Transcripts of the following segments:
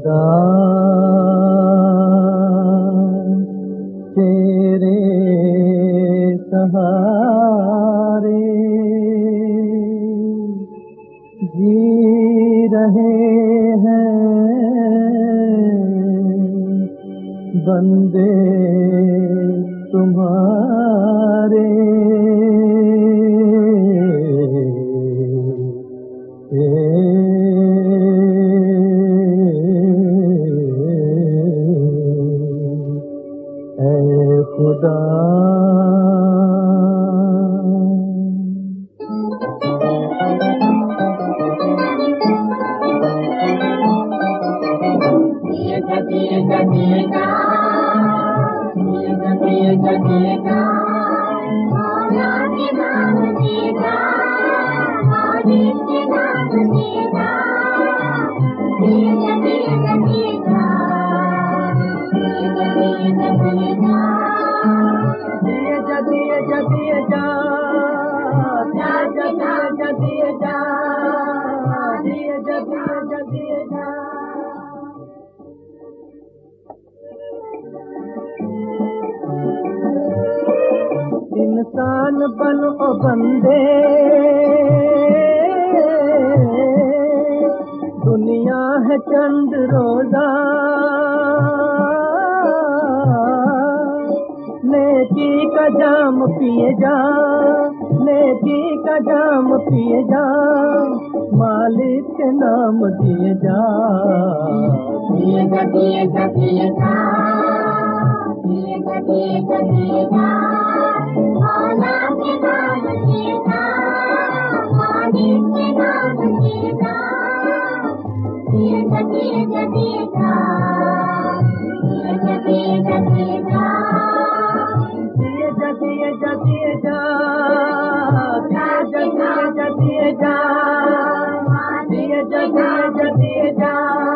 खुदा तेरे सहारे जी रहे हैं बंदे तुम्हारे। खुदा इंसान बन ओ बंदे दुनिया है चंद रोजा नेकी का जाम पिए जा नेकी का जाम पिए जा मालिक के नाम दिए जा दिए जा दिए जा दिए जा दिए जा दिए जा दिए जा मौला के नाम दिए जा मालिक के नाम दिए जा दिए जा दिए जा दिए जा दिए जा दिए जा दिए जा दिए जा दिए जा दिए जा दिए जा दिए जा दिए जा दिए जा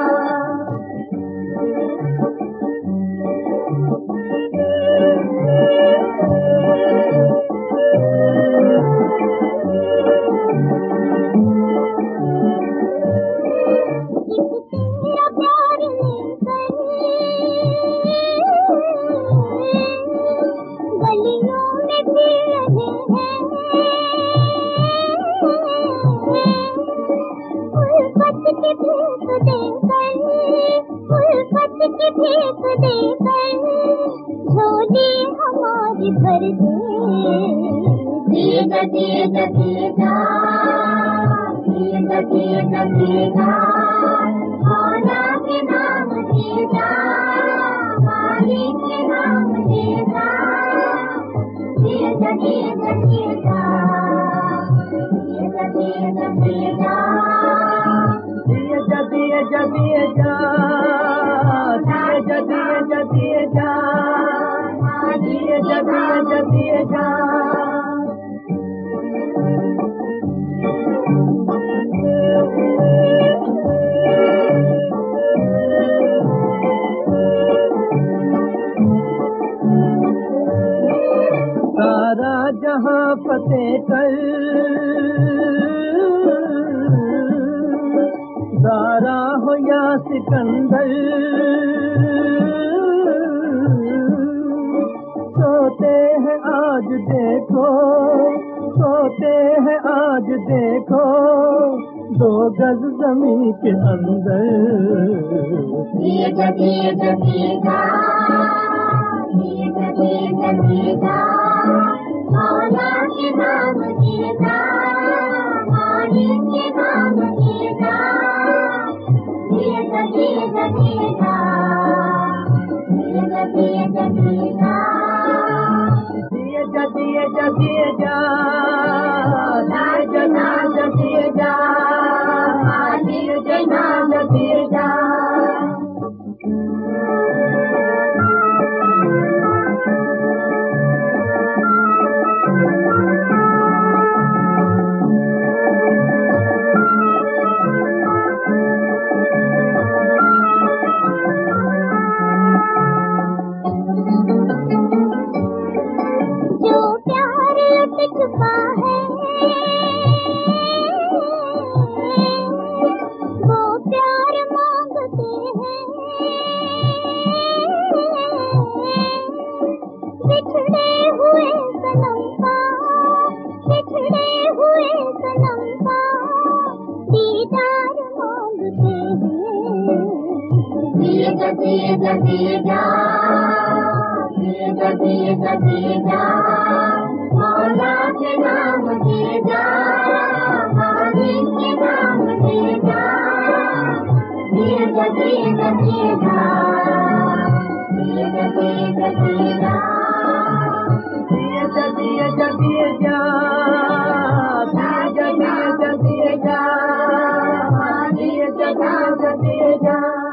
झोली हमारी भर दे दिए जा दिए जा दिए जा दिए जा दिए जा दिए जा मौला के नाम दिए जा मालिक के नाम दिए जा दिए जा दिए जा दिए जा दिए जा दिए जा दिए जा दिए जा दिए जा दिए जा दिए जा दिए जा दिए जा दिए जा दिए जा सारा जहां फतेह कर दारा हो या सिकंदर सोते हैं आज देखो सोते हैं आज देखो 2 गज ज़मीन के अंदर दिए जा दिए जा दिए जा दिए जा दिए जा दिए जा मौला के नाम दिए जा मालिक के नाम दिए जा दिए जा दिए जा दिए जा दिए जा दिए जा दिए जा दिए जा दिए जा दिए जा दिए जा दिए जा दिए जा छुपा है वो प्यार मांगते हैं दिए जा मौला के नाम दिए जा मालिक के नाम दिए जा दिए जा दिए जा दिए जा